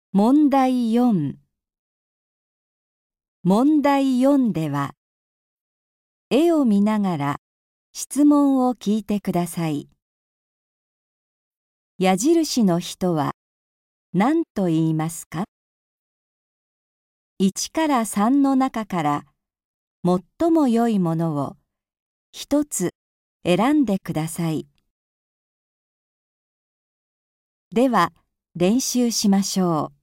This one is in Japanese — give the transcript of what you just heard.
問題4。問題4では、絵を見ながら質問を聞いてください。矢印の人は何と言いますか？1から3の中から最も良いものを一つ選んでください。では練習しましょう。